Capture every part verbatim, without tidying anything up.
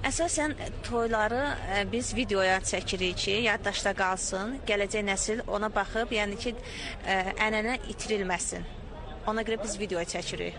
Əsasən toyları ə, biz videoya çəkirik ki, yaddaşda qalsın, gələcək nəsil ona baxıb, yəni ki, ə, ənənə itirilməsin. Ona görə biz videoya çəkirik.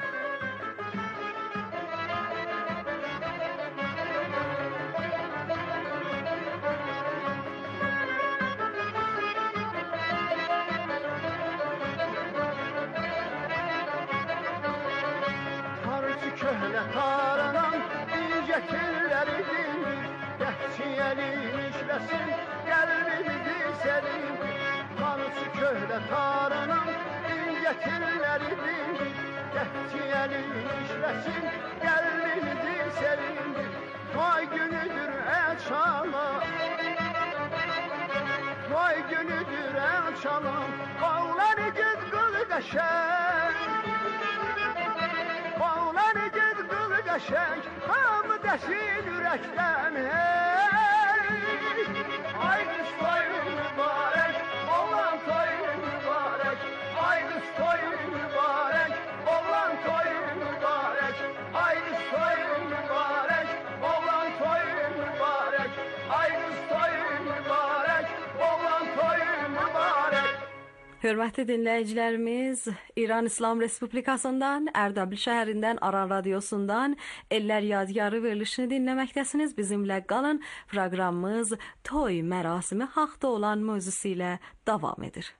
Tarısı köhnə taranan incəkilləri dindir, Gəçiyəlin işləsin, qəlbimizi sərindir. Tarısı köhnə taranan incəkilləri dindir, Gəçiyəlin işləsin, qəlbimizi sərindir. Toy günüdür əçala, toy günüdür əçala, bağları ged qıl qəşəng. Bağları ged qıl qəşəng, hamı dəsin ürəkdən hey. Ay qız toyun mübarək, oğlan toyun mübarək. Ay qız toyun mübarək, oğlan toyun mübarək. Ay qız toyun mübarək, oğlan toyun mübarək. Ay qız toyun mübarək, oğlan toyun mübarək. Hörmətli dinləyicilərimiz, İran İslam Respublikasından, Ərdəbil şəhərindən, Aran Radiosundan Ellər Yadigarı verilişini dinləməkdəsiniz. Bizimlə qalın, proqramımız toy mərasimi haqda olan mövzusu ilə davam edir.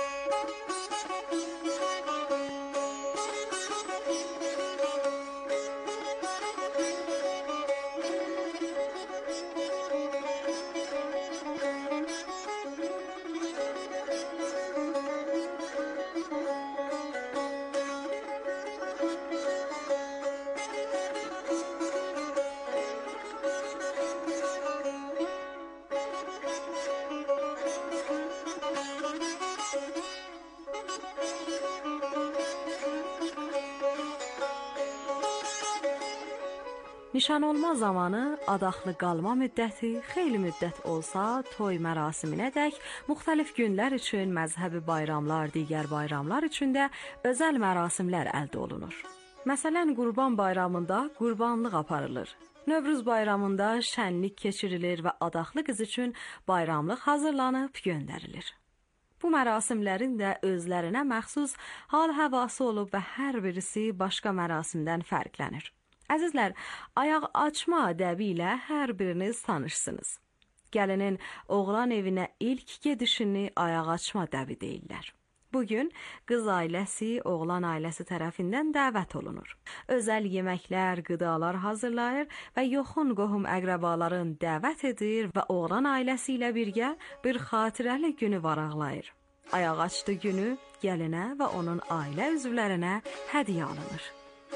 Nişan olma zamanı, adaxlı qalma müddəti xeyli müddət olsa, toy mərasiminədək müxtəlif günlər üçün məzhəbi bayramlar, digər bayramlar üçün də özəl mərasimlər əldə olunur. Məsələn, Qurban bayramında qurbanlıq aparılır. Növruz bayramında şənlik keçirilir və adaxlı qız üçün bayramlıq hazırlanıb göndərilir. Bu mərasimlərin də özlərinə məxsus hal-həvası olub və hər birisi başqa mərasimdən fərqlənir. Əzizlər, ayaq açma ədəbi ilə hər biriniz tanışsınız. Gəlinin oğlan evinə ilk gedişini ayaq açma ədəbi deyirlər. Bugün qız ailəsi oğlan ailəsi tərəfindən dəvət olunur. Özəl yeməklər, qidalar hazırlayır və yoxun qohum əqrəbaların dəvət edir və oğlan ailəsi ilə birgə bir xatirəli günü varaqlayır. Ayaq açdı günü gəlinə və onun ailə üzvlərinə hədiyyə alınır.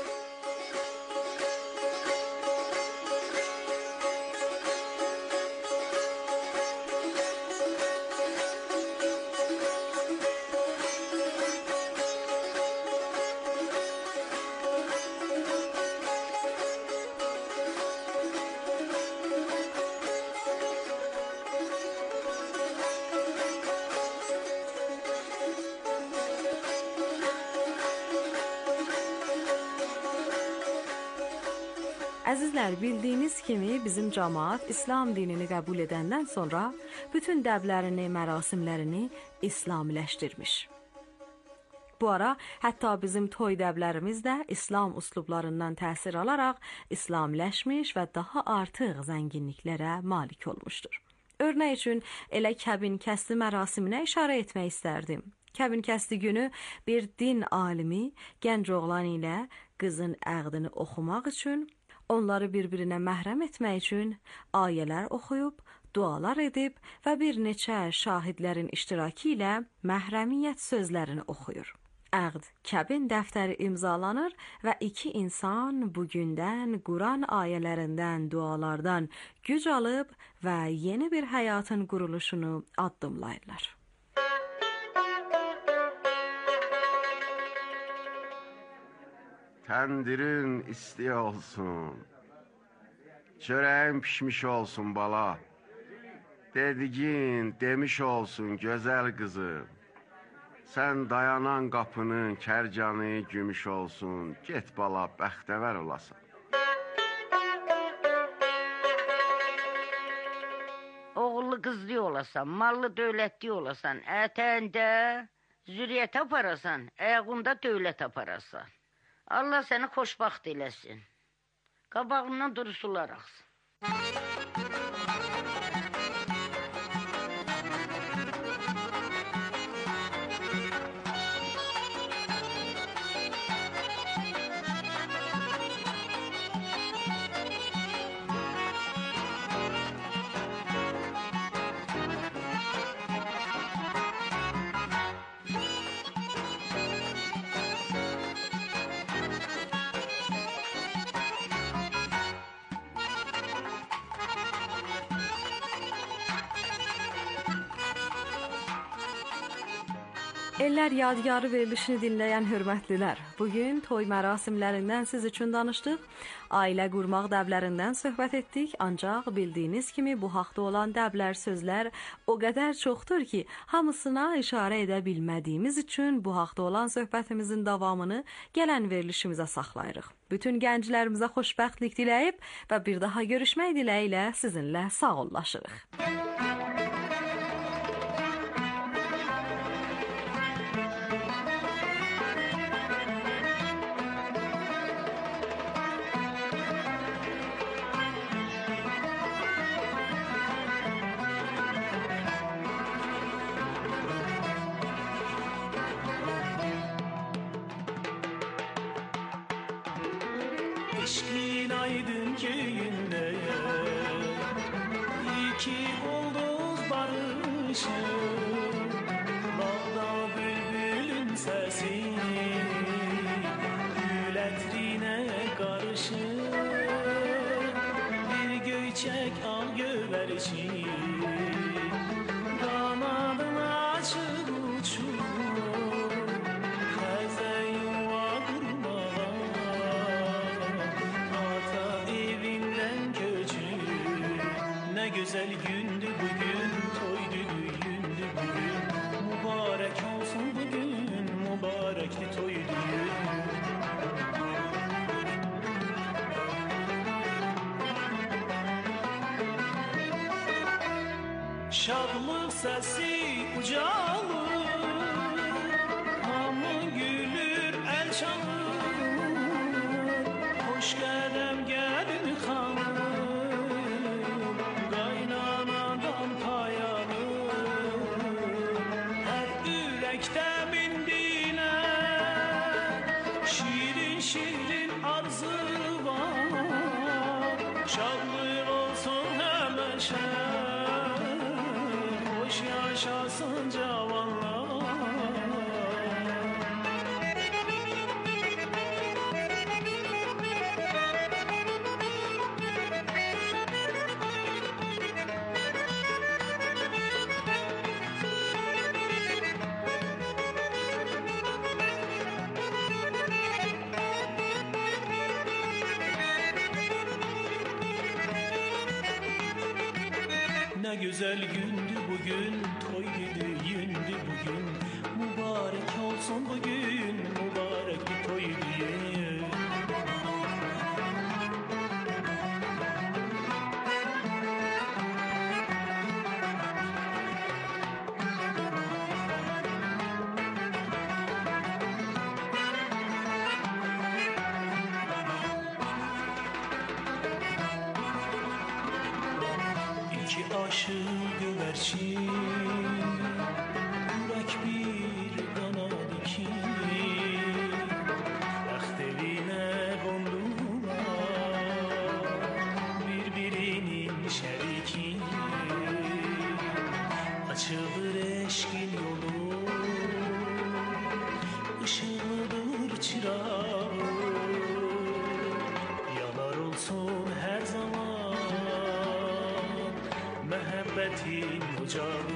Əzizlər, bildiyiniz kimi bizim cəmaət İslam dinini qəbul edəndən sonra bütün dəblərini, mərasimlərini İslamiləşdirmiş. Bu ara hətta bizim toy dəblərimiz də İslam üslublarından təsir alaraq İslamiləşmiş və daha artıq zənginliklərə malik olmuşdur. Örnək üçün elə kəbin kəsdi mərasiminə işarə etmək istərdim. Kəbin kəsdi günü bir din alimi gənc oğlan ilə qızın əqdini oxumaq üçün, onları bir-birinə məhrəm etmək üçün ayələr oxuyub, dualar edib və bir neçə şahidlərin iştirakı ilə məhrəmiyyət sözlərini oxuyur. Əqd kəbin dəftəri imzalanır və iki insan bugündən Quran ayələrindən, dualardan güc alıb və yeni bir həyatın quruluşunu addımlayırlar. Təndirin isti olsun, çörəyin pişmiş olsun bala, dediğin demiş olsun gözəl qızım, sən dayanan qapının kərcanı gümüş olsun, get bala bəxtəvər olasan. qızlı olasan, mallı dövlətli olasan, ətəndə zürriyyət aparasan, ayağında dövlət aparasan. Allah səni xoşbaxt eləsin. Qabağından dursular axsın. Ellər yadigarı verilişini dinləyən hörmətlilər, bugün toy mərasimlərindən siz üçün danışdıq, ailə qurmaq dəblərindən söhbət etdik, ancaq bildiyiniz kimi bu haqda olan dəblər sözlər o qədər çoxdur ki, hamısına işarə edə bilmədiyimiz üçün bu haqda olan söhbətimizin davamını gələn verilişimizə saxlayırıq. Bütün gənclərimizə xoşbəxtlik diləyib və bir daha görüşmək diləyilə sizinlə sağollaşırıq. Eşkin aydın köyünde iki bulduz barışır, bağda bülbülün sesi gül etrine karışır, bir göçek al göverişir, kanadını açıp uçur. Güzel gündü bugün, toydu düğündü bugün, mübarek olsun bugün, mübarekli toydu. Şadlık sesi ucalır, hamı gülür el çalır, hoş gedem gelin hanım. Şadlık olsun hemeşe, hoş yaşasın cavanlar. Ne güzel gündü bugün, toydu düğündü bugün, mübarek olsun bugün, mübarek bir toy düğün. İki aşık güvercin, yürek bir kanad iki, bəxt evinə qondular, birbirinin şəriki, açılır eşkin yolu, ışığıdır çırağı, yanar olsun her zaman məhəbbətin ocağı,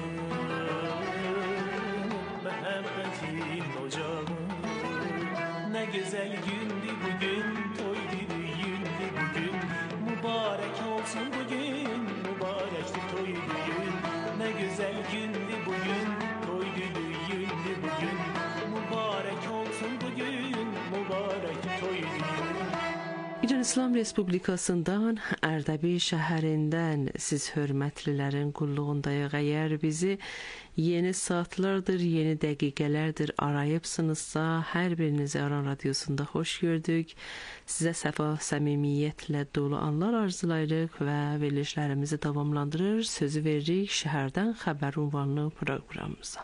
məhəbbətin ocağı. Ne güzel gündü bugün, toydu düğündü bugün, mübarek olsun bugün, mübarekli toy düğün. Ne güzel gündü bugün, toydu düğündü bugün, mübarek olsun bugün, mübarekli toy düğün. İciniz İslam Respublikasından Ərdəbil şəhərindən siz hörmətlilərin qulluğundayıq. Əgər bizi yeni saatlardır, yeni dəqiqələrdir arayıbsınızsa, hər birinizi Aran Radiosunda xoş gördük. Sizə səfa, səmimiyyətlə dolu anlar arzulayırıq və verilişlərimizi davamlandırır. Sözü veririk Şəhərdən Xəbər ünvanlı proqramımıza.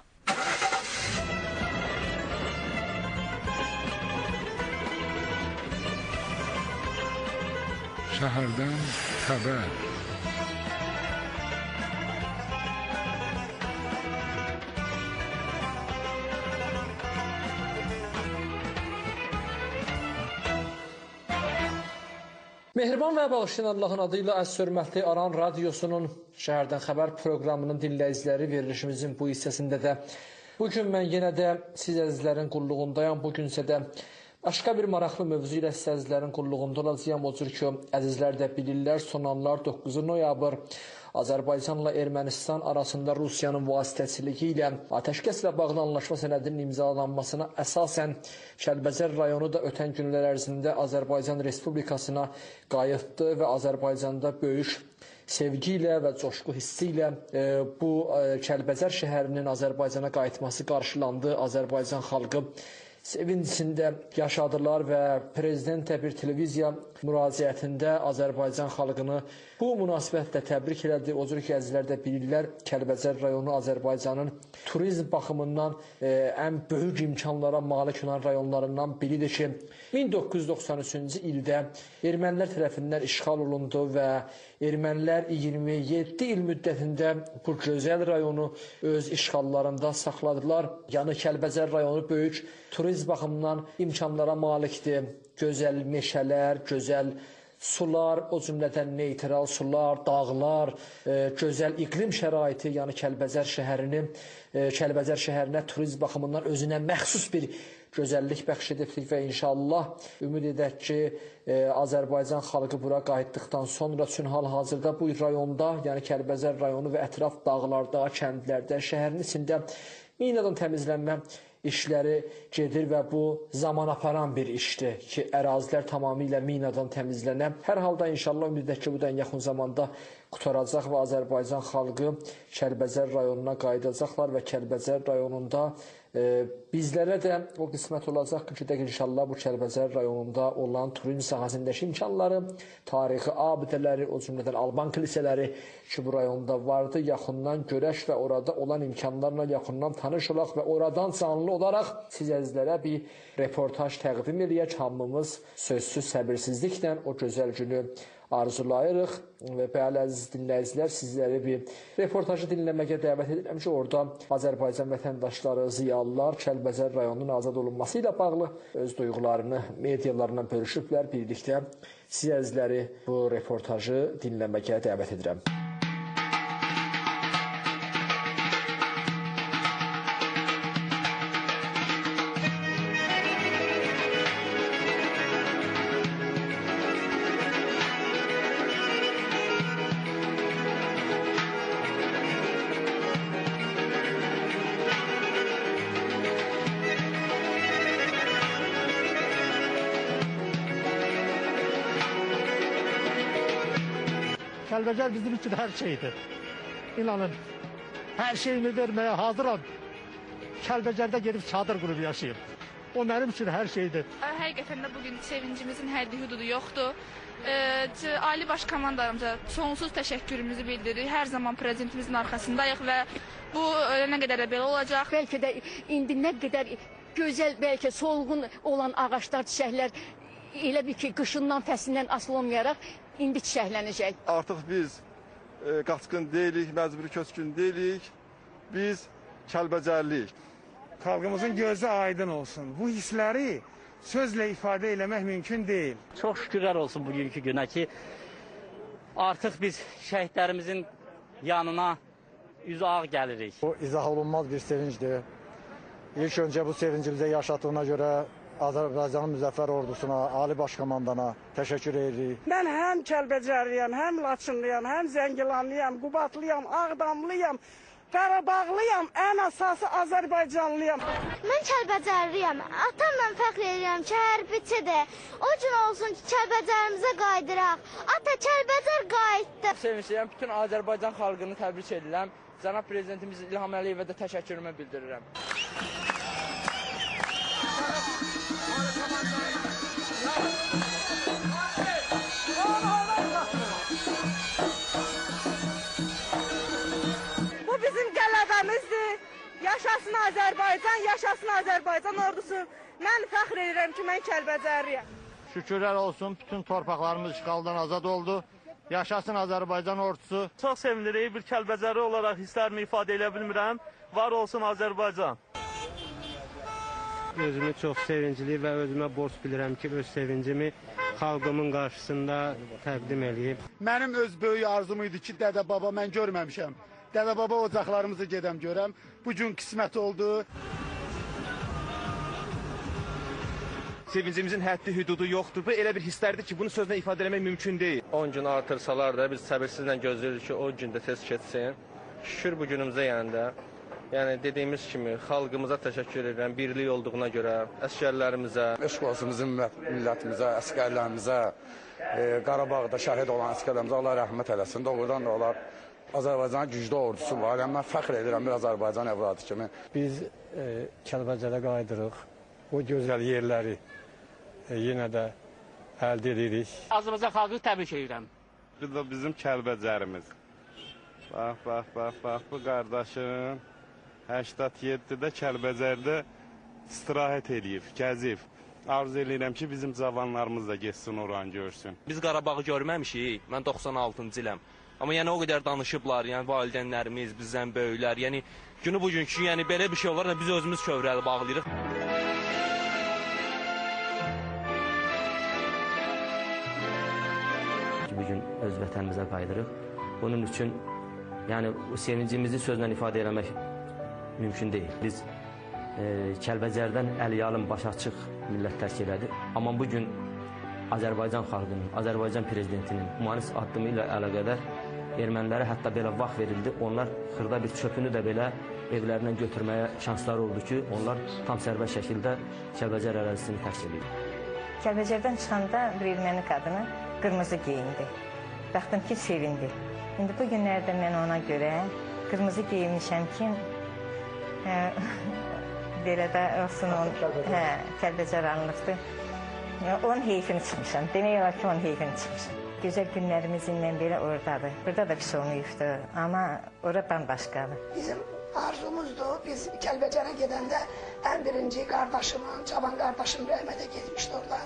Şəhərdən xəbər. Mehriban və bağışlayan Allahın adıyla əziz hörmətli Aran Radiosunun Şəhərdən Xəbər proqramının dinləyiciləri, verilişimizin bu hissəsində də bugün mən yenə də siz əzizlərin qulluğundayam. Bugünsə də başqa bir maraqlı mövzu ilə siz əzizlərin qulluğunda olacağam. O cür ki, əzizlər də bilirlər, son anlar doqquz noyabr Azərbaycanla Ermənistan arasında Rusiyanın vasitəçiliyi ilə atəşkəslə bağlı anlaşma sənədinin imzalanmasına əsasən Kəlbəcər rayonu da ötən günlər ərzində Azərbaycan Respublikasına qayıtdı və Azərbaycanda böyük sevgi ilə və coşqu hissi ilə e, bu e, Kəlbəcər şəhərinin Azərbaycana qayıtması qarşılandı. Azərbaycan xalqı sevincində yaşadılar və prezident də bir televiziya müraciətində Azərbaycan xalqını bu münasibətlə təbrik elədi. O cür ki, əzizlər də bilirlər, Kəlbəcər rayonu Azərbaycanın turizm baxımından e, ən böyük imkanlara malik olan rayonlarından biridir ki, min doqquz yüz doxsan üçüncü ildə ermənilər tərəfindən işğal olundu və ermənilər iyirmi yeddi il müddətində bu gözəl rayonu öz işğallarında saxladılar. Yəni Kəlbəcər rayonu böyük turizm baxımından imkanlara malikdir. Gözəl meşələr, gözəl sular, o cümlədən neytral sular, dağlar, e, gözəl iqlim şəraiti, yəni Kəlbəcər şəhərini, e, Kəlbəcər şəhərinə turizm baxımından özünə məxsus bir gözəllik bəxş edibdik və inşallah ümid edək ki, e, Azərbaycan xalqı bura qayıtdıqdan sonra üçün hal-hazırda bu rayonda, yəni Kəlbəcər rayonu və ətraf dağlarda, kəndlərdə, şəhərin içində minadan təmizlənmə işləri gedir və bu zaman aparan bir işdir ki, ərazilər tamamilə minadan təmizlənə. Hər halda inşallah ümid edək ki, bu da yaxın zamanda qutaracaq və Azərbaycan xalqı Kəlbəcər rayonuna qayıdacaqlar və Kəlbəcər rayonunda e, bizlərə də o qismət olacaq ki, də inşallah bu Kəlbəcər rayonunda olan turizm sahəsindəki imkanları, tarixi abidələri, o cümlədən Alban kilsələri ki, bu rayonda vardı, yaxından görək və orada olan imkanlarla yaxından tanış olaq və oradan canlı olaraq siz əzizlərə bir reportaj təqdim edək. Hamımız sözsüz səbirsizliklə o gözəl günü arzulayırıq və bəli əziz dinləyicilər, sizləri bir reportajı dinləməyə dəvət edirəm ki, orada Azərbaycan vətəndaşları, ziyalılar Kəlbəcər rayonunun azad olunması ilə bağlı öz duyğularını medialarından bölüşüblər. Birlikdə siz əzizləri bu reportajı dinləməyə dəvət edirəm. Kəlbəcər bizim üçün hər şeydir. İnanın, hər şeyini verməyə hazıram. Kəlbəcərdə gedib çadır qurub yaşayıb. O mənim üçün hər şeydir. Həqiqətən də bugün sevincimizin həddi hududu yoxdur. E, Ali Baş Komandanımıza sonsuz təşəkkürümüzü bildiririk. Hər zaman prezidentimizin arxasındayıq və bu nə qədər də belə olacaq. Bəlkə də indi nə qədər gözəl, bəlkə solğun olan ağaclar, çiçəklər elə bir ki, qışından, fəsindən asılı olmayaraq indi çiçəklənəcək. Artıq biz e, qaçqın deyilik, məcburi köçkün deyilik. Biz Kəlbəcərliyik. Xalqımızın gözü aydın olsun. Bu hissləri sözlə ifadə eləmək mümkün deyil. Çox şükürlər olsun bugünkü günə ki, artıq biz şəhidlərimizin yanına üzü ağ gəlirik. Bu izah olunmaz bir sevincdir. İlk öncə bu sevinci bizə yaşatdığına görə Azərbaycanın müzəffər ordusuna, Ali Baş Komandana təşəkkür edirik. Mən həm Kəlbəcərliyəm, həm Laçınlıyam, həm Zəngilanlıyam, Qubatlıyam, Ağdamlıyam. Qarabağlıyam, ən əsası Azərbaycanlıyam. Mən Kəlbəcərliyəm. Atamla fəxr edirəm ki, hərbiçidir. O gün olsun ki, Kəlbəcərimizə qaydıraq. Ata, Kəlbəcər qayıtdı. Sevinçliyəm, bütün Azərbaycan xalqını təbrik edirəm. Cənab Prezidentimiz İlham Əliyevə də təşəkkürümü bildirirəm. Bu bizim qələbəmizdir. Yaşasın Azərbaycan, yaşasın Azərbaycan ordusu. Mən fəxr edirəm ki, mən Kəlbəcərliyəm. Şükürlər olsun, bütün torpaqlarımız işğaldan azad oldu. Yaşasın Azərbaycan ordusu. Çox sevinirik, bir Kəlbəcərli olaraq hisslərimi ifadə edə bilmirəm. Var olsun Azərbaycan. Özümü çox sevincli və özümə borc bilirəm ki, öz sevincimi xalqımın qarşısında təqdim edeyim. Mənim öz böyük arzum idi ki, dədə baba mən görməmişəm. Dədə baba ocaqlarımızı gedəm görəm. Bugün qismət oldu. Sevincimizin həddi, hüdudu yoxdur. Bu elə bir hisslərdir ki, bunu sözlə ifadə etmək mümkün deyil. on gün artırsalar da biz səbirsizlə gözləyirik ki, o gün də tez keçsin. Şükür bu günümüzə yəni də. Yəni dediyimiz kimi xalqımıza təşəkkür edirəm, birlik olduğuna görə, əsgərlərimizə, eşq olsun bizim millətimizə, əsgərlərimizə, e, Qarabağda şəhid olan əsgərlərimizə Allah rəhmət eləsin. Doğrudan da onlar Azərbaycanın güclü ordusu var. Yəni mən fəxr edirəm bir Azərbaycan evladı kimi. Biz e, Kəlbəcərə qayıdırıq. O gözəl yerləri e, yenə də əldə edirik. Azərbaycan xalqını təbrik edirəm. Bu da bizim Kəlbəcərimiz. Bax, bax, bax, bax, bu qardaşım səksən yeddidə Kəlbəcərdə istirahət eləyib, gəzib. Arzu edirəm ki, bizim cavanlarımız da geçsin oranı görsün. Biz Qarabağı görməmişik, mən doxsan altıncı iləm. Amma yəni o qədər danışıblar, yəni valideynlərimiz, bizdən böyüklər, yəni günü bugünkü, yəni belə bir şey olar, biz özümüz kövrəli bağlayırıq. Bugün öz vətənimizə qayıdırıq. Bunun üçün yəni o sevincimizi sözlə ifadə etmək mümkün deyil. Biz e, Kəlbəcərdən əliyalın baş açıq millət tərk elədi. Amma bugün Azərbaycan xalqının, Azərbaycan prezidentinin humanist addımı ilə əlaqədar ermənilərə hətta belə vaxt verildi. Onlar xırda bir çöpünü də belə evlərindən götürməyə şansları oldu ki, onlar tam sərbəst şəkildə Kəlbəcər ərazisini tərk edir. Kəlbəcərdən çıxanda bir erməni qadını qırmızı geyindi. Baxdım ki, sevindi. İndi bu günlərdə mən ona görə qırmızı geyinmişəm ki, hə, belə də olsun, hə, Kəlbəcər anlıqdır. Onun heyfini çıxmışam, demək olar ki, onun heyfini çıxmışam. Gözəl günlərimizlə belə oradadır. Burada da pis olmayıbdır, amma ora bambaşqadır. Bizim arzumuzdur, biz Kəlbəcərə gedəndə ən birinci qardaşımın, cavan qardaşım rəhmətə getmişdi orada.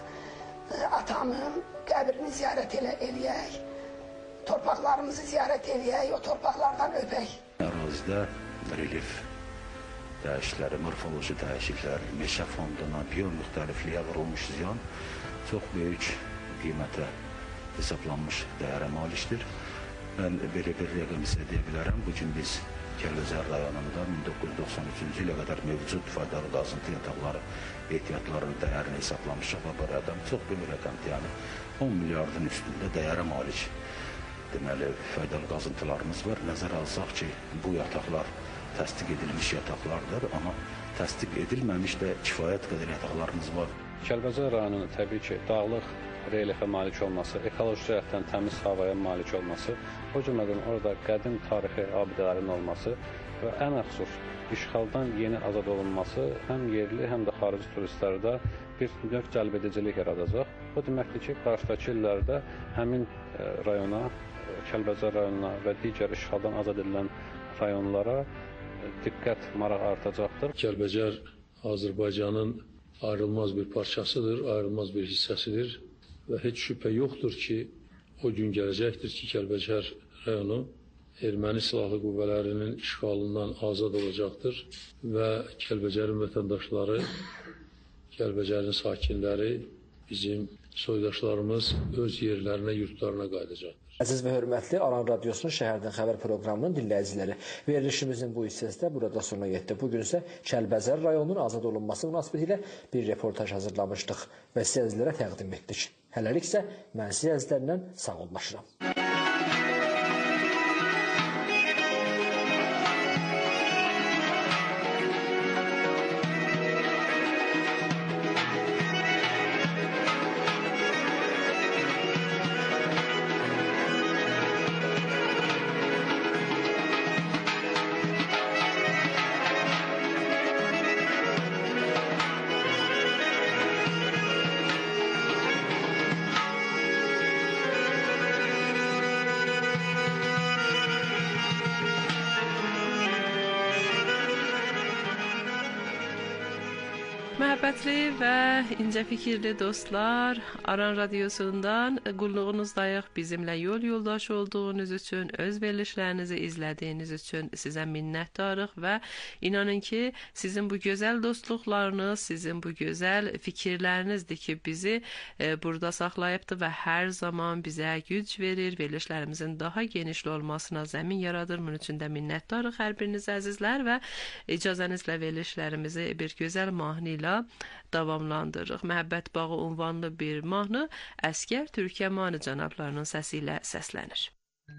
Atamın qəbrini ziyarət elə, eləyək, torpaqlarımızı ziyarət eləyək, o torpaqlardan öpək. Ərazidə relief dəyişikləri, morfoloji dəyişikliklər, meşə fonduna, biyo-müxtəlifliyə vurulmuş ziyan çox böyük qiymətə hesablanmış dəyərə malikdir. Mən belə bir rəqəm sizə deyə bilərəm. Bugün biz Kəlbəcər rayonunda min doqquz yüz doxsan üçüncü ilə qədər mövcud faydalı qazıntı yataqları ehtiyatlarının dəyərini hesablamışıq və bu rəqəm çox böyük rəqəmdir. Yəni on milyardın üstündə dəyərə malik deməli faydalı qazıntılarımız var. Nəzərə alsaq ki, bu yataqlar təsdiq edilmiş yataqlardır, amma təsdiq edilməmiş də kifayət qədər yataqlarımız var. Kəlbəcər rayonunun təbii ki, dağlıq relyefə malik olması, ekoloji cəhətdən təmiz havaya malik olması, o cümlədən orada qədim tarixi abidələrin olması və ən əxsus işğaldan yeni azad olunması həm yerli, həm də xarici turistlərdə bir növ cəlbedicilik yaradacaq. O deməkdir ki, qarşıdakı illərdə həmin rayona, Kəlbəcər rayonuna və digər işğaldan azad edilən rayonlara diqqət, maraq artacaqdır. Kəlbəcər Azərbaycanın ayrılmaz bir parçasıdır, ayrılmaz bir hissəsidir və heç şübhə yoxdur ki, o gün gələcəkdir ki, Kəlbəcər rayonu erməni silahlı qüvvələrinin işğalından azad olacaqdır və Kəlbəcərin vətəndaşları, Kəlbəcərin sakinləri, bizim soydaşlarımız öz yerlərinə, yurtlarına qayıdacaqdır. Əziz və hörmətli Aran Radiosunun Şəhərdən Xəbər proqramının dinləyiciləri, verilişimizin bu hissəsində burada sona yetdi. Bugün isə Kəlbəcər rayonunun azad olunması münasibətilə bir reportaj hazırlamışdıq və sizə əzizlərə təqdim etdik. Hələlik isə mən sizə əzizlərlə sağollaşıram. Məhəbbətli və incə fikirli dostlar, Aran Radyosu'ndan qulluğunuzdayıq. Bizimlə yol yoldaş olduğunuz üçün, öz verilişlərinizi izlədiyiniz üçün sizə minnətdarıq və inanın ki, sizin bu gözəl dostluqlarınız, sizin bu gözəl fikirlərinizdir ki, bizi e, burada saxlayıbdır və hər zaman bizə güc verir, verilişlərimizin daha genişli olmasına zəmin yaradır. Bunun üçün də minnətdarıq hər biriniz əzizlər və icazənizlə verilişlərimizi bir gözəl mahnı ilə davamlandırırıq. Məhəbbət bağı unvanlı bir mahnı Əskər Türkəmanı cənablarının səsi ilə səslənir.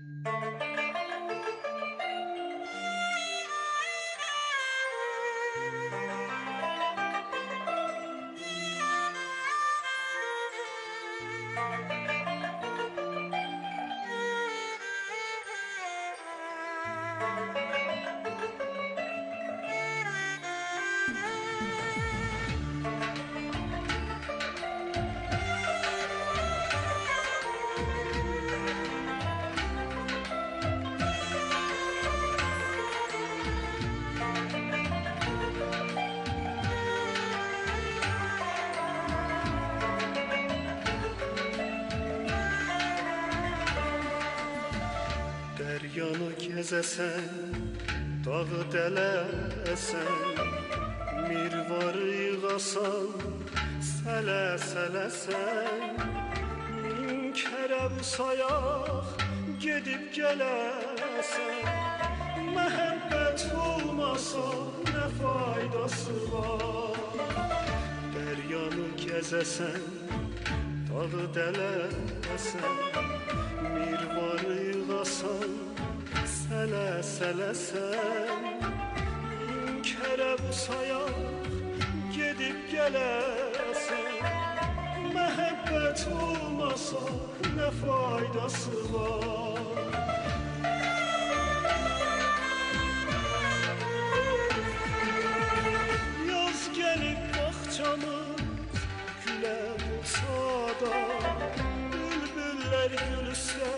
Yanı gezesen, dağı dələsən, mirvarı yığasan, sələ-sələsən, min kərə sayaq, gedib gələsən, məhəbbət olmasa, nə faydası var? Dəryanı gezəsən, dağı dələsən, mirvarı yığasan, sələ-sələsən, min kərəb sayaq, gedib gələsən, məhəbbət olmasa, nə faydası var? Yaz gəlib baxçamız, gülə olsa da, bülbüllər gülüsə,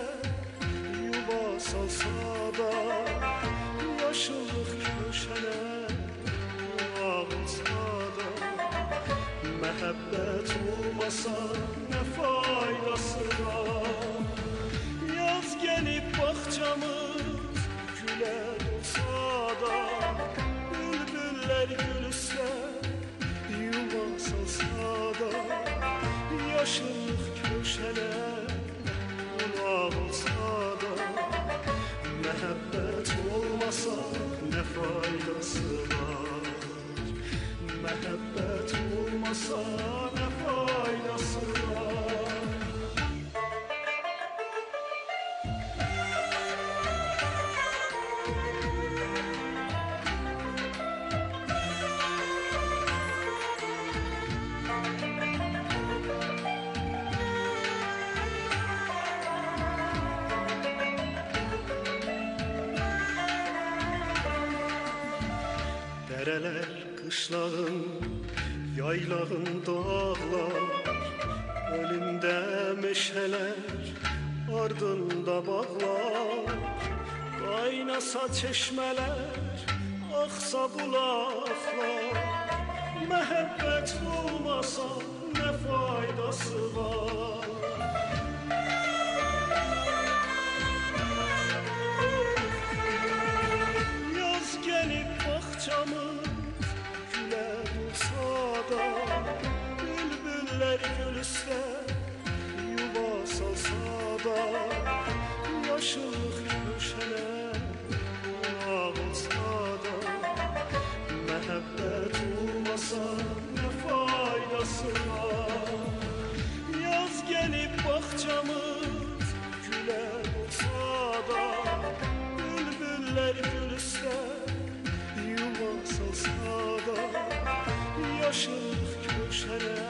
salsa da, yaşıllıq köşənə ağılsa da, məhəbbət olmasa nə faydası var? Yaz gəlib baxçamız, gülər olsa da, bülbüllər gülüsə, yuva salsa da, yaşıllıq köşənə ağılsa da, məhəbbət olmasa nə faydası var? Məhəbbət olmasa nə faydası var? Dərələr, qışlağın, yaylağın dağlar, önündə meşələr, ardında bağlar, qaynasa çeşmələr, axsa bulaqlar, məhəbbət olmasa nə faydası var? Yaz gəlib baxçamız, gülər olsa da, bülbüllər gülüsə, yuva salsa da, yaşıllıq köşənə ağılsa da, məhəbbət olmasa nə faydası var? Yaz gəlib baxçamız, gülər olsa da, bülbüllər gülüsə, yuva salsa da, yaşıllıq köşənə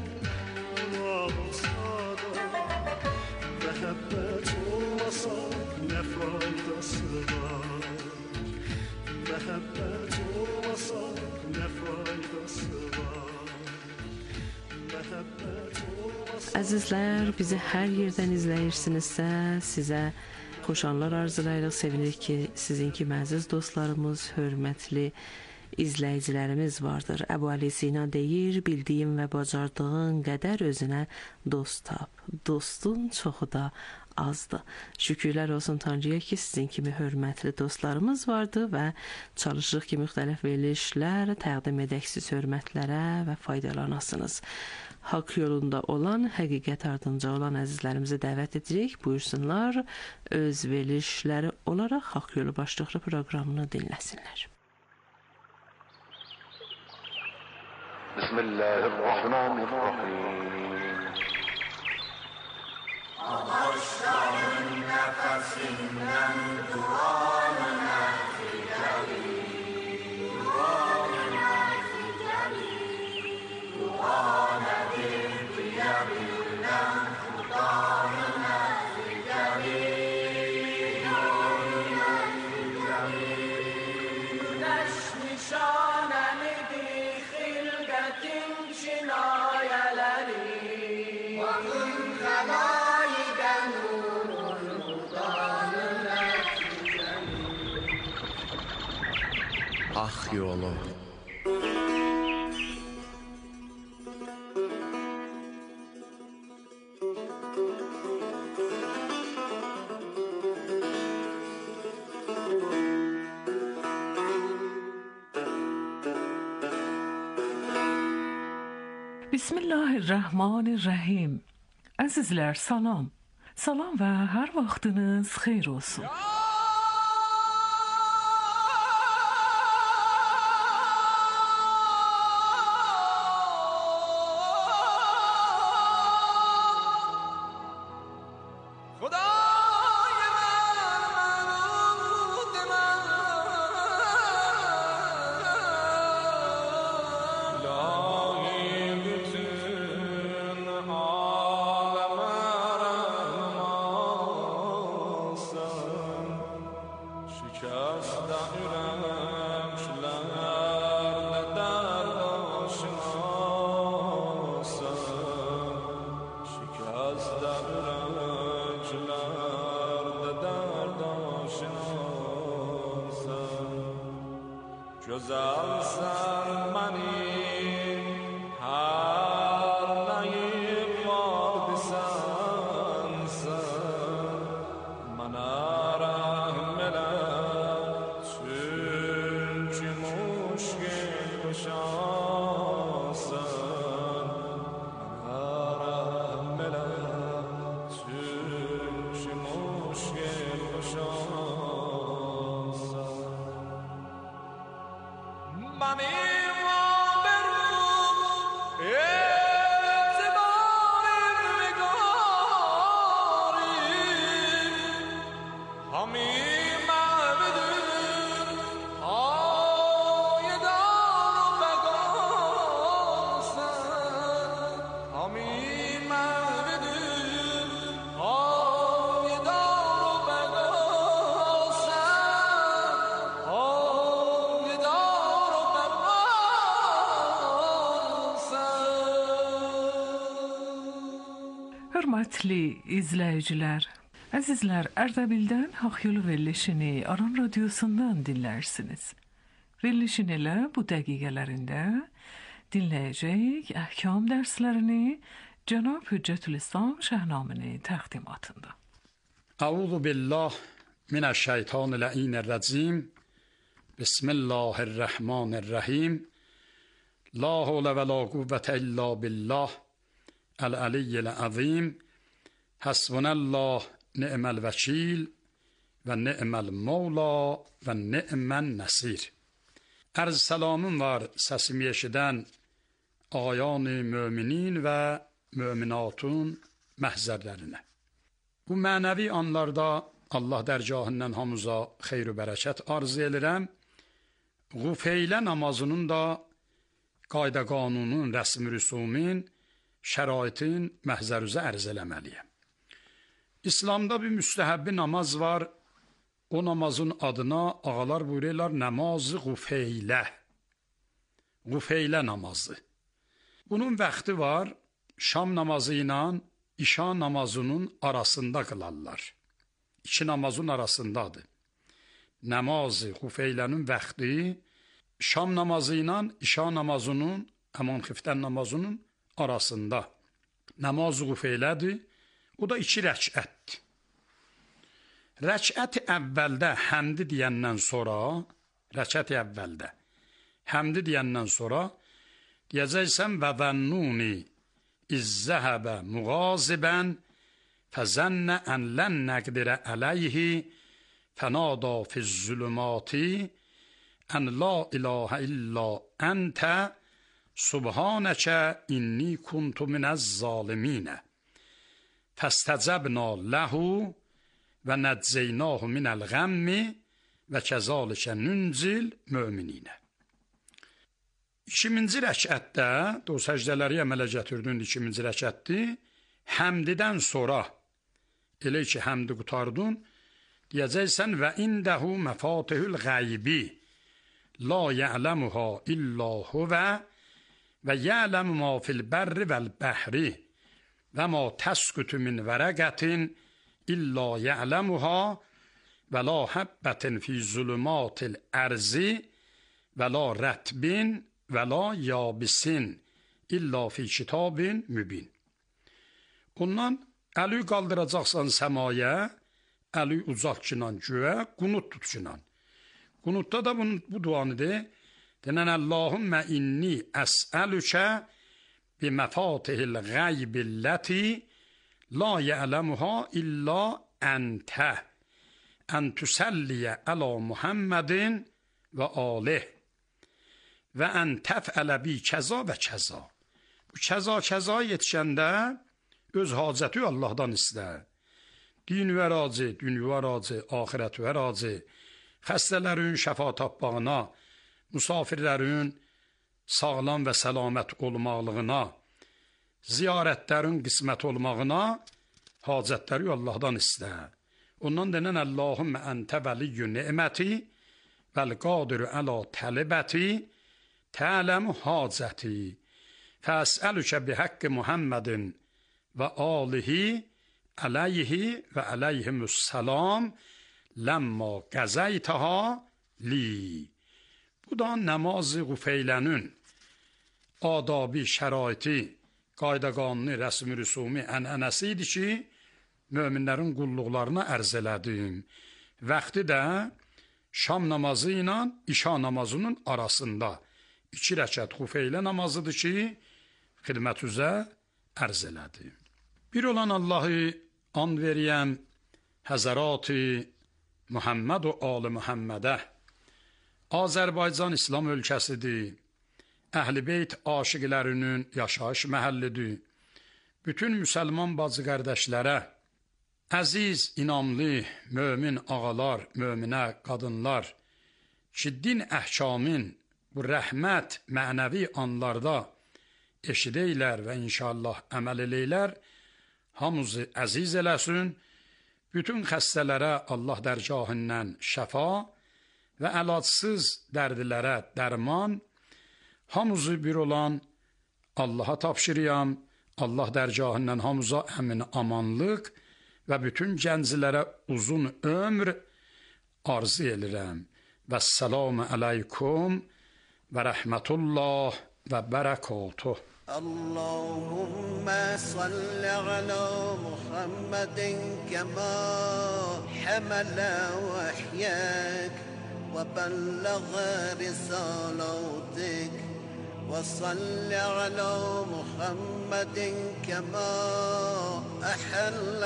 ağılsa da, məhəbbət olmasa nə faydası var? Məhəbbət olmasa nə faydası var? Məhəbbət olmasa... Əzizlər, bizi hər yerdən izləyirsinizsə, sizə xoşanlar arzulayırıq, sevinirik ki, sizin kimi əziz dostlarımız, hörmətli izləyicilərimiz vardır. Əbu Ali Sina deyir, bildiyin və bacardığın qədər özünə dost tap. Dostun çoxu da azdır. Şükürlər olsun Tanrıya ki, sizin kimi hörmətli dostlarımız vardı və çalışırıq ki, müxtəlif verilişlər təqdim edək siz hörmətlərə və faydalanasınız. Haqq yolunda olan, həqiqət ardınca olan əzizlərimizi dəvət edirik. Buyursunlar, öz verilişləri olaraq Haqq yolu başlıqlı proqramını dinləsinlər. Bismillahirrahmanirrahim. Ağaçların nefesinden duanına figelir, duanına figelir, dua nedir diyebilmem, Hudanına figelir, yoluna figelir. Güneş nişanemidir hilgetin cinayeleri, vakın zemayiden nurun Hudanına figelir. Haq yolu. Bismillahirrahmanirrahim. Əzizlər, salam. Salam və hər vaxtınız xeyir olsun. Hörmətli izləyicilər, əzizlər, Ərdəbildən Haqq Yolu verilişini Aran Radiosundan dinlərsiniz. Verilişin elə bu dəqiqələrində dinləyəcəyik əhkam dərslərini Cənab Hüccətülislam Şəhnaminin təqdimatında. Əuzu billah minəşşeytanirracim. Bismillahirrahmanirrahim. La havle ve la kuvvete illa billah. El-aliyyil azim. Hasbunallah ni'mel vekil ve ni'mel mevla ve ni'men nesir. Arz selamım var sesimi eşiden ayan-ı müminin ve müminatun məhzərlərinə. Bu mənəvi anlarda Allah dərgahından hamıza xeyr və bərəkət arz edirəm. Qufeylə namazının da qayda qanunun, rəsm rüsumin, şəraitin məhzərüzə ərz eləməliyəm. İslamda bir müstəhəbbi namaz var. O namazın adına ağalar buyururlar namazı qufeylə. Qufeylə namazı. Bunun vaxtı var. Şam namazı ilə İşa namazının arasında qılarlar. İki namazın arasındadır. Namazı Xufeylənin vaxtı şam namazı ilə işa namazının, əman xiftən namazının arasında namaz-ı qufeylədir. O da iki rəkətdir. Rəkət əvvəldə həmdi deyəndən sonra, rəkət əvvəldə həmdi deyəndən sonra deyəcəksən və zənnuni izzəhəbə müğazibən fəzənnə ən lən nəqdirə ələyhi fənada fizzülümati ən la ilahə illa əntə subhanəkə inni kuntu minəz zaliminə fəstəcəbna ləhu və nəcceynahu minəl qəmmi və kəzalikə nünzil mömininə. İkinci rəkətdə, o səcdələri əmələ gətirdin, ikinci rəkətdir, həmdidən sonra, elə ki, həmdi qutardın, deyəcəksən və indəhu məfatihül qaybi la ya'ləmuha illa huvə və ya'ləmu ma fil bərri vəl bəhri və ma təskutu min vərəqətin illa ya'ləmuha və la həbbətin fi zulümatil ərzi və la rətbin və la yabisin illa fi kitabin mübin. Ondan əli qaldıracaqsan səmaya, əli uzaqçınan göyə, qunut tutçunan. Qunutda da bunun, bu duanı de, denən Allahümmə inni əsəlükə bi məfatihil qaybilləti la ya'ləmuha illa əntə ən tüsəlliyə əla Muhammedin və alih və ən təfələ bi kəza və kəza. Bu kəza kəza yetişəndə öz hacəti Allahdan istər. Dinüvə razı, dünyüvə razı, ahirətüvə razı, xəstələrin şəfa tapmağına, musafirlərin sağlam və səlamət olmaqlığına, ziyarətlərin qismət olmağına hacətləri Allahdan istər. Ondan denən Allahümmə əntə vəliyyü ni'məti vəl-qadirü əla təlibəti tə'ləmu hacəti fəsəlükə bihaqqi Muhammedin və alihi əleyhi və əleyhimüssəlam ləmma qəzəytəha li. Bu da namaz-ı qufeylənin adabi, şəraiti, qayda qanuni, rəsmi, rüsumi, ənənəsi idi ki, möminlərin qulluqlarına ərz elədim. Vaxtı də şam namazı ilə işa namazının arasında iki rəkət xufeylə namazıdır ki, xidmət üzə ərz elədim. Bir olan Allahı and veriyəm Həzərat-ı Muhammed və Ali Muhammedə. Azərbaycan İslam ölkəsidir. Əhl-i Beyt aşiqlərinin yaşayış məhəllidir. Bütün müsəlman bacı qardaşlara, əziz, inamlı, mömin ağalar, möminə qadınlar ki, din əhkamın bu rəhmət mənəvi anlarda eşidəylər və inşallah əməl eləylər, hamımızı əziz eləsin, bütün xəstələrə Allah dərgahından şəfa və əlacsız dərdilərə dərman, hamımızı bir olan Allaha tapşırıyam, Allah dərgahından hamıza əmin amanlıq və bütün gəncilərə uzun ömr arzu edirəm. Vəssalamu aleykum və rəhmətullah və bərəkatuh. اللهم صل على محمد كما حمل وحياك وبلغ رسالاتك وصل على محمد كما أحل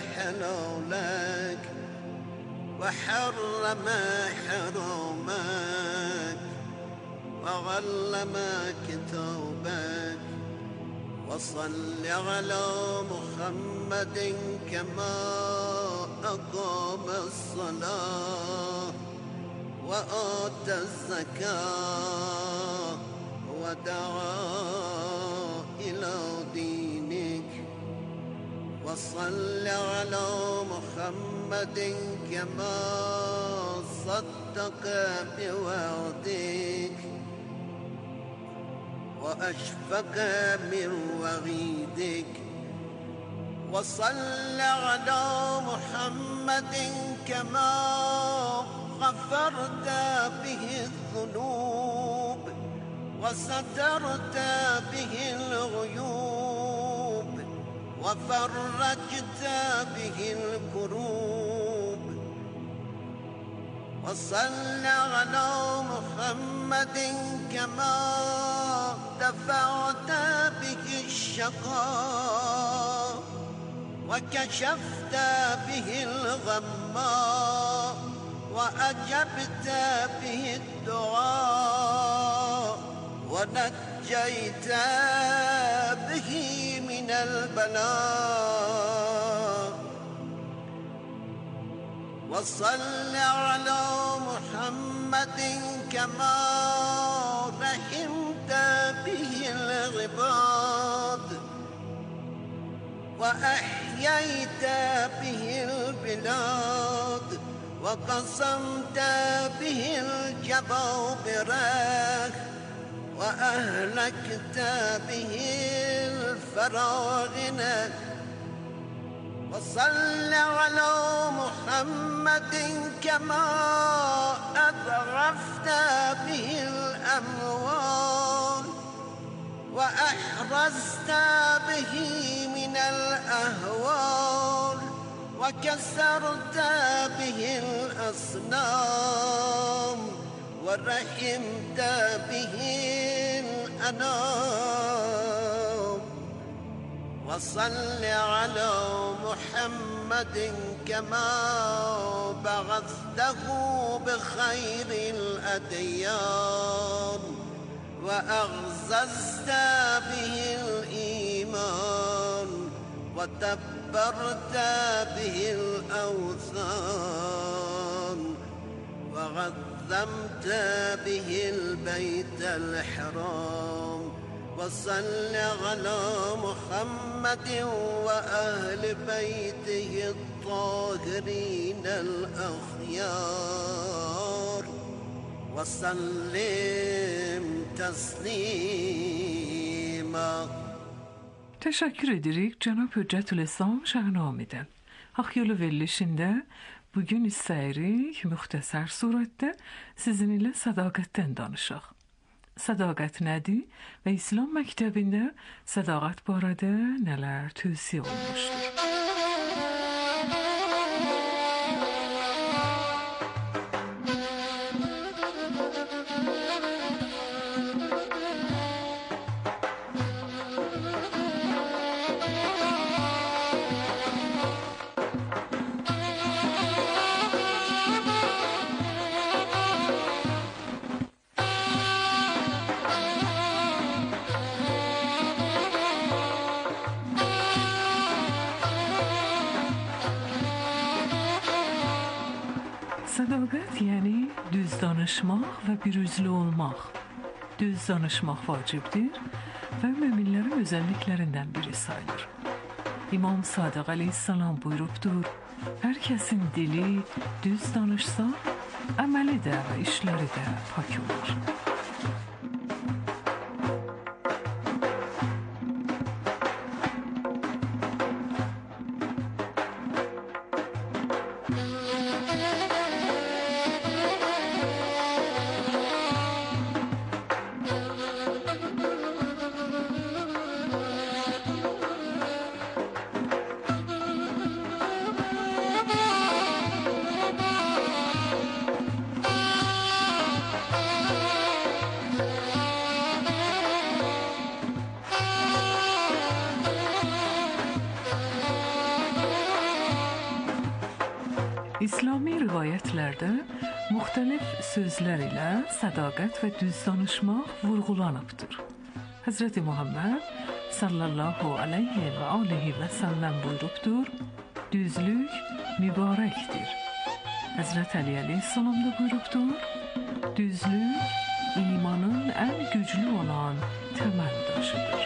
حلالك وحرم حرامك وعلم كتابك وصل على محمد كما أقام الصلاة وآتى الزكاة ودعا إلى دينك وصل على محمد كما صدق بوعدك وأشفق من وعيدك وصل على محمد كما وغفرت به الذنوب وسترت به الغيوب وفرجت به الكروب وصل على محمد كما دفعت به الشقاء وكشفت به الغماء وأجبت به الدعاء ونجيت به من البلاء وصل على محمد كما رحمت به العباد وأحييت به البلاد وقسمت به الجبابرة وأهلكت به الفراعنة وصل على محمد كما أضعفت به الأموال وأحرزت به من الأهوال وكسرت به الأصنام ورحمت به الأنام وصل على محمد كما بعثته بخير الأديان وأعززت به الإيمان وتبرت به الأوثان وعظمت به البيت الحرام وصل على محمد وأهل بيته الطاهرين الأخيار وسلم تسليما. Teşekkür edirik Cənab Hüccətül-İslam Şəhnamiden. Axyolu verilişində bugün istəyirik müxtəsər surətdə sizinlə sədaqətdən danışaq. Sədaqət nədir və İslam məktəbində sədaqət barədə nələr tövsiyə olunmuşdur? Sədaqət yəni düz danışmaq və birüzlü olmaq. Düz danışmaq vacibdir və möminlərin özəlliklərindən biri sayılır. İmam Sadiq əleyhissalam buyurubdur, hər kəsin dili düz danışsa, əməli də və işləri də pak olur. İslami rivayətlərdə müxtəlif sözlər ilə sədaqət və düz danışmaq vurğulanıbdır. Həzrəti Muhammed sallallahu aleyhi və aleyhi və səlləm buyurubdur, düzlük mübarəkdir. Həzrət Əli əleyhissalam da buyurubdur, düzlük imanın ən güclü olan təməl daşıdır.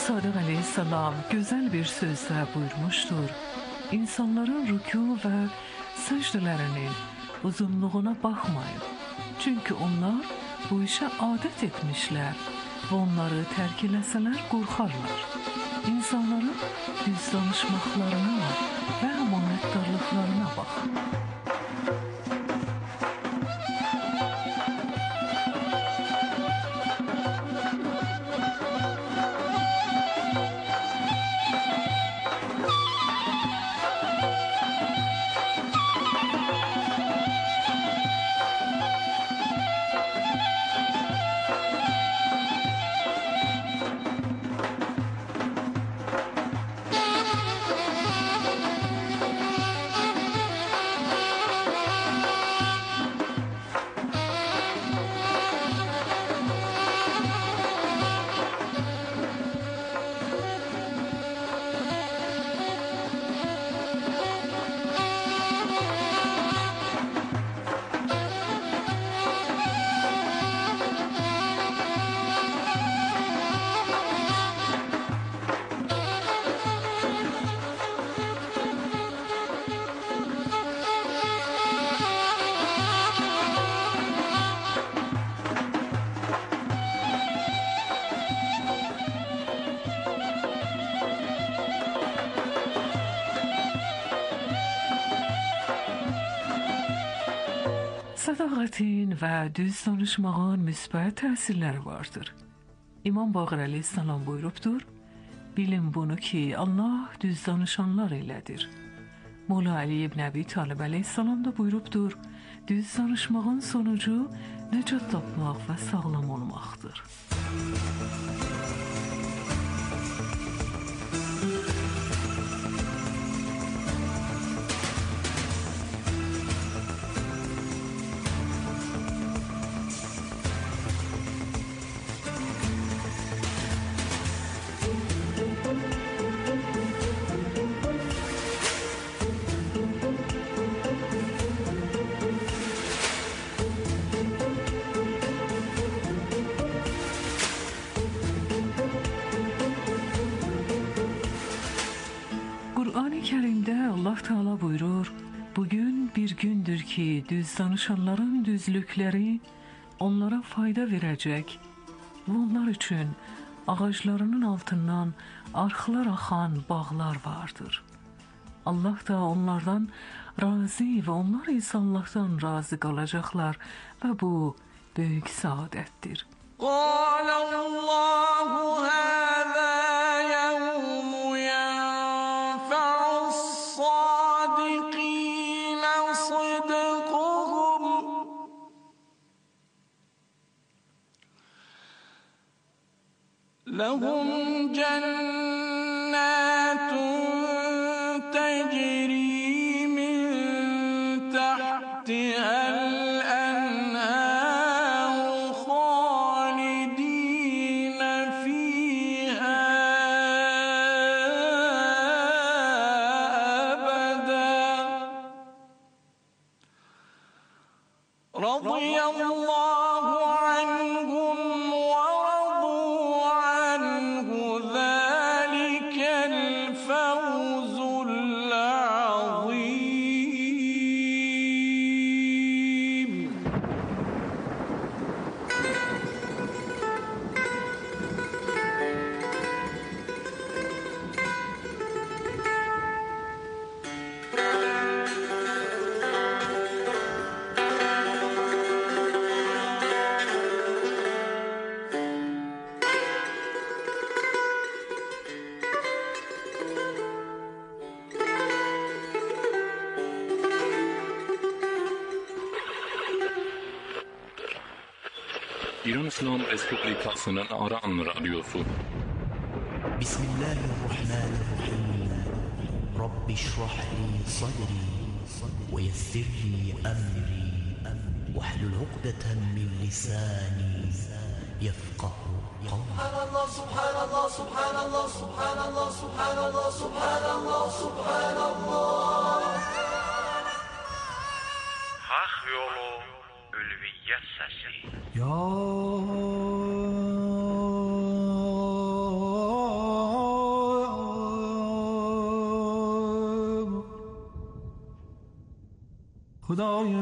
Sadiq Aleyhisselam güzel bir sözle buyurmuştur. İnsanların rükû ve secdelerinin uzunluğuna bakmayın. Çünkü onlar bu işe adet etmişler ve onları terk eləsələr qorxarlar. İnsanların düz danışmaqlarına ve amanətdarlıqlarına bakın. Sədaqətin və düz danışmağın müsbət təsirləri vardır. İmam Baqir Əleyhisselam buyurubdur, bilin bunu ki, Allah düz danışanlar ilədir. Mola Ali ibn Əbi Talib Əleyhisselam da buyurubdur, düz danışmağın sonucu nəcat tapmaq və sağlam olmaqdır. Kur'an-ı Kerim'de Allah Teala buyurur, bugün bir gündür ki düz danışanların düzlükleri onlara fayda verecek ve onlar için ağaçlarının altından arxlar axan bağlar vardır. Allah da onlardan razı ve onlar ise Allah'tan razı kalacaklar ve bu büyük saadettir. Allahu hâzâ لهم جنات تجري من تحتها الأنهار خالدين فيها أبدا رضي الله عنهم İran İslam Respublikasının Aran Radyosu. Bismillahirrahmanirrahim. Rabbi şrah li sadri ve yessir li amri ve hlul uqdeten min lisani yefqahu qawli. Subhanallah, subhanallah, subhanallah, subhanallah, subhanallah, subhanallah, subhanallah. Hak yolu, ülviyyət səsi. Ya خدای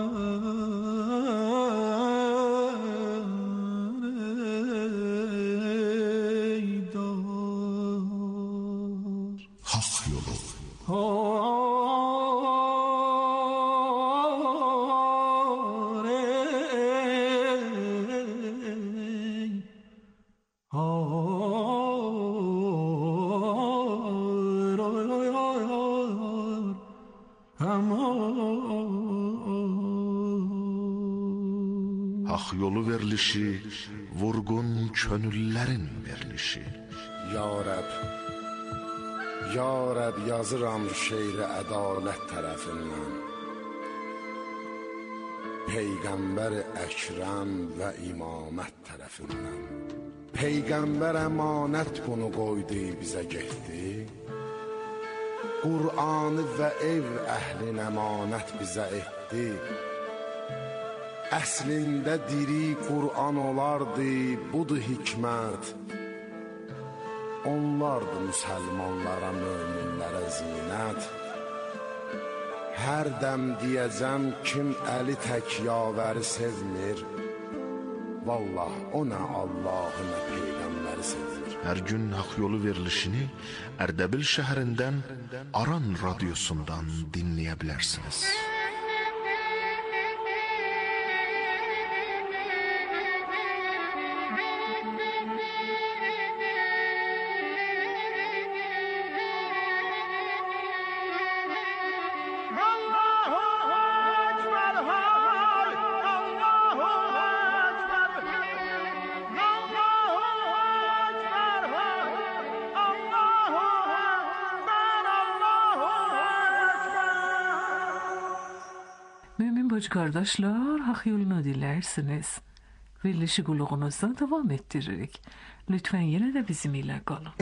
Hak yolu verilişi, vurgun könüllərin verilişi. Ya Rəb, Ya Rəb yazıram şeiri ədalət tərəfindən. Peyğəmbər Əkrəm və imamət tərəfindən. Peyğəmbər əmanət bunu qoydu bizə getdi. Qur'anı və ev əhlin əmanət bizə etdi. Əslində diri Qur'an olardı, budur hikmət. Onlardı müsəlmanlara, möminlərə zinət. Hər dəm deyəcəm kim əli tək yavəri sevmir. Vallah o nə Allahı nə Peyğəmbəri sevmir. Hər gün haq yolu verilişini Ərdəbil şəhərindən Aran radiosundan dinləyə bilərsiniz. Kardeşler, hak yolunu dilersiniz. Verilişi qulluğunuzda devam ettiririk. Lütfen yine de bizimle kalın.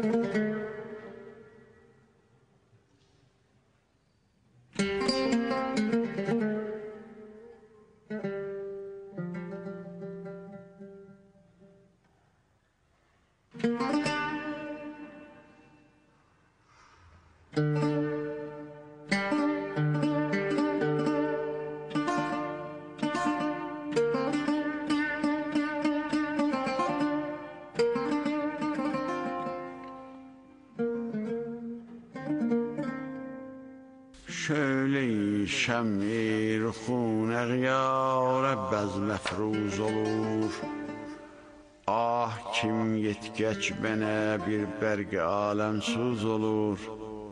Şöyle şemir xunəq ya Rəbb az məfruz olur. Ah kim yetgəç bənə bir bərq aləmsuz olur.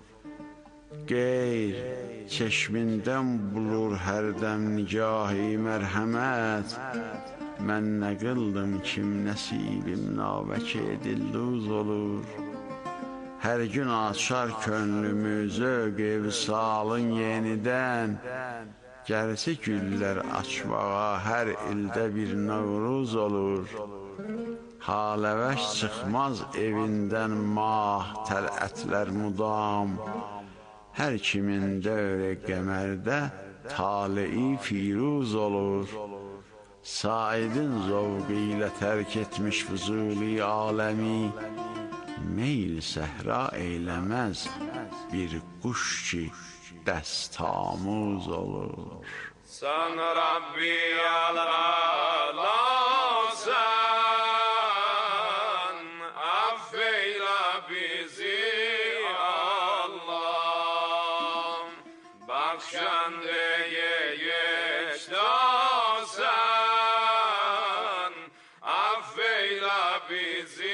Qeyr çeşmindən bulur hərdəm nigahi mərhəmət. Mən nə qıldım kim nəsibim navəki dilduz olur. Hər gün açar könlümüzü qevsalın yenidən. Gəlsi güllər açmağa hər ildə bir Novruz olur. Haləvəş çıxmaz evindən mah tələtlər mudam. Hər kimin dövrə qəmərdə tali firuz olur. Saidin zovqı ilə tərk etmiş Füzuli aləmi. Meyl səhra eyləməz bir quş ki dəstamuz olur. Sən Rabbi Allah'san, affeyle bizi Allah. Bakşan diye geçtasan, affeyle bizi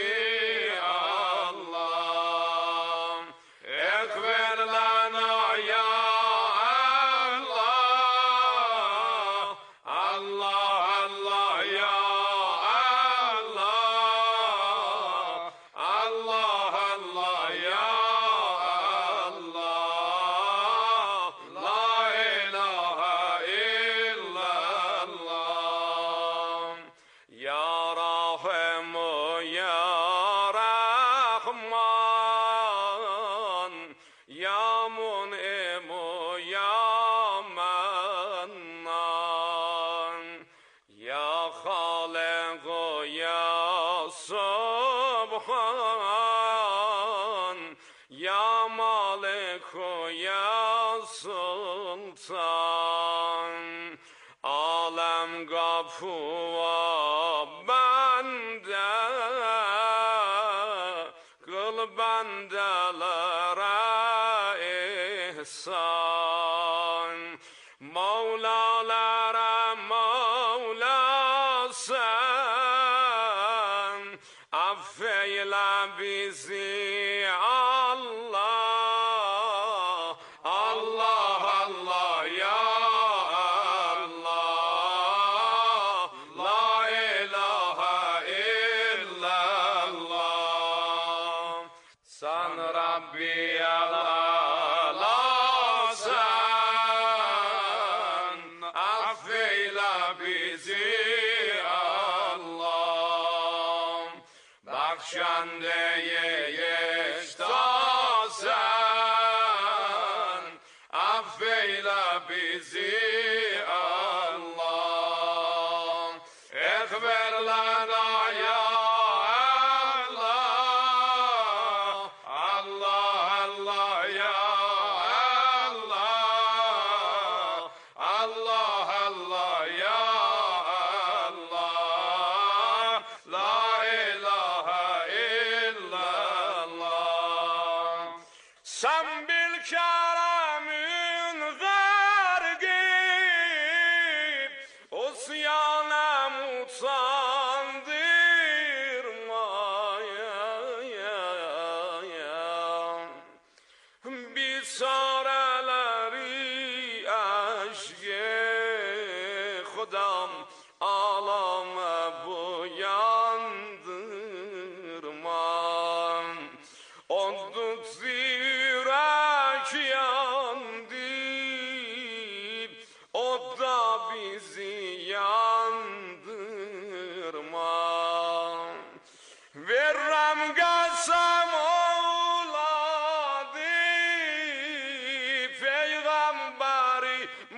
ya Malik ya Sultan. afwa bende kıl bendelere ihsan Mevlalara Mevla sen affeyle bizi Allah Allah Allah ya Allah la ilahe illallah sen Rabbi Allah sen affeyle bizi Allah bakşandeye sen affeyle bizi Allah ekber lana ya Allah Allah Allah ya Allah Allah Allah ya Allah la ilahe illallah sen bil keremün vergip usyana mutandırmaya bisareleri aşkı Khudam alame buyandırma Ondut zirek yandı O da bizi yandırma Verrem gelsem oğladı Peygamberi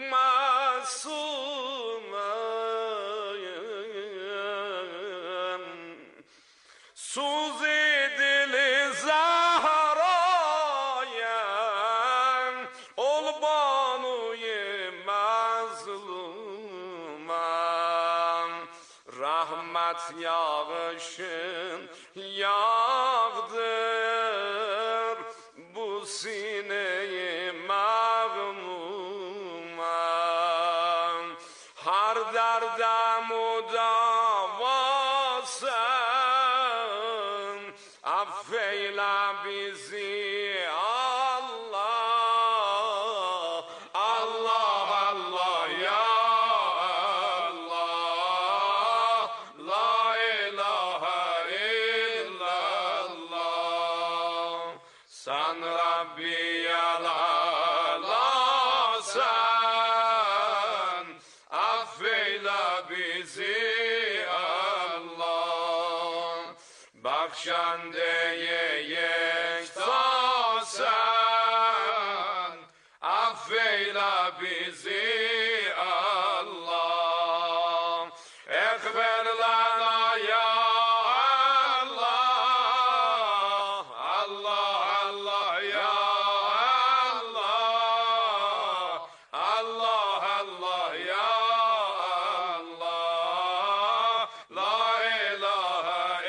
masume Suz edili Zahra'ya Ol banuye mazluma Rahmet yağışın yağdır Bu sineyi mağmuma Har derde mudavasen Affeyle bizi Allah Allah Allah ya Allah la ilahe illallah sen Rabbi Allah sen affeyle bizi Allah bakşandeye yektasen affeyle bizi Allah ekber lana ya Allah Allah Allah ya Allah Allah Allah ya Allah la ilahe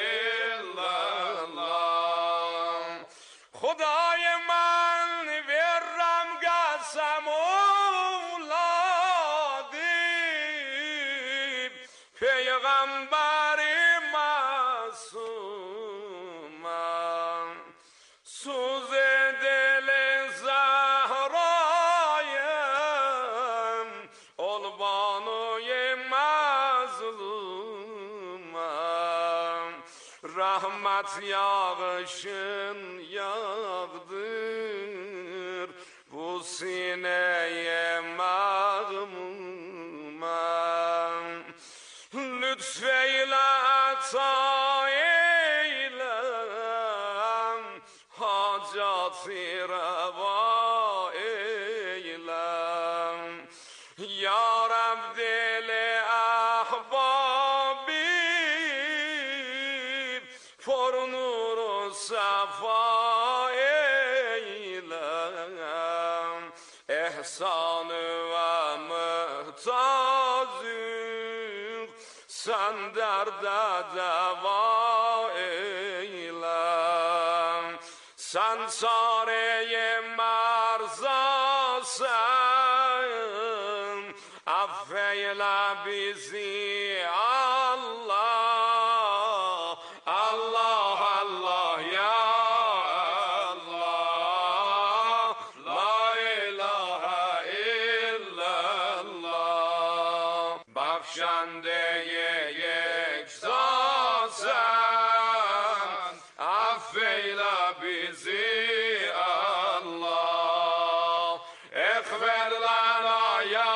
illallah Khudaya man verram qasam oladib Peygamberi masumam Suz edili Zahra'yım Ol banuye mazlumam Rahmet yağışın yağdır Bu sineye mağmuma Lütfeyle ata eyle Hacatı reva eyle Ya Rab dili ahbabi For nuru safa eyle ihsanı ve muhtacık sen derde deva eyle. Sen çare-i merzasın, affeyle bizi Allah. Allah Allah ya Allah, la ilahe illallah. Bakşende-i yekzasen, affeyle bizi Allah. Ekber lana ya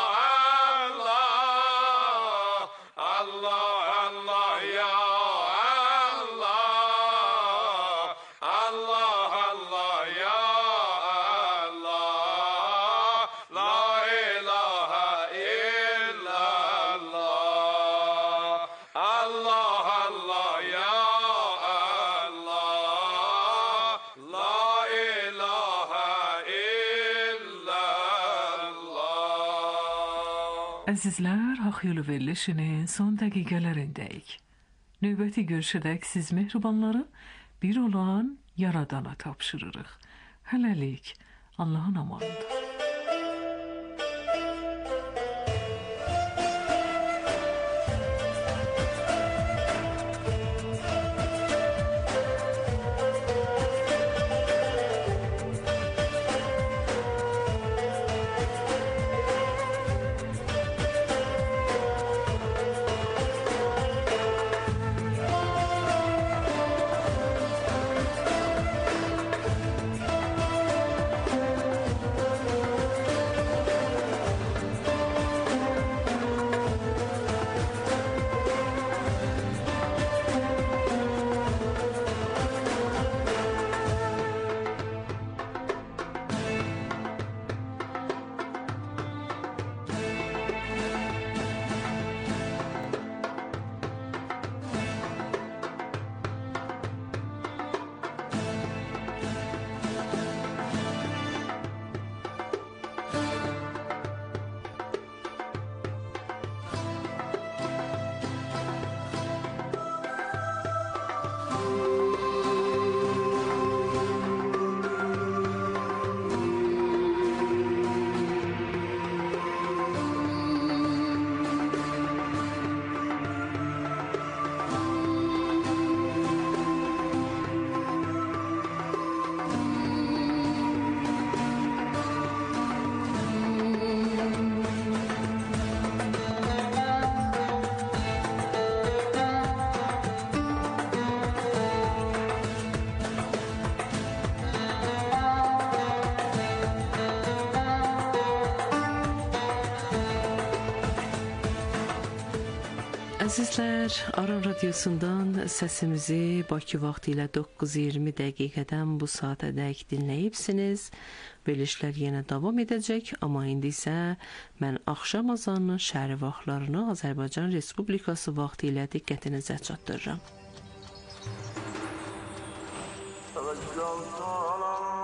Allah, Allah Allah ya Allah, Allah Allah ya Allah, la ilahe illallah. Allah Allah ya Allah, la ilahe illallah. Əzizlər, Haqq Yolu verilişinin son dəqiqələrindəyik. Növbəti görüşədək siz mehribanları bir olan Yaradana tapşırırıq. Hələlik, Allahın amanında. Əzizlər, Aran Radiosundan səsimizi Bakı vaxtı ilə doqquz iyirmi dəqiqədən bu saatədək dinləyibsiniz. Verilişlər yenə davam edəcək, amma indi isə mən axşam azanının şəhəri vaxtlarını Azərbaycan Respublikası vaxtı ilə diqqətinizə çatdırıram.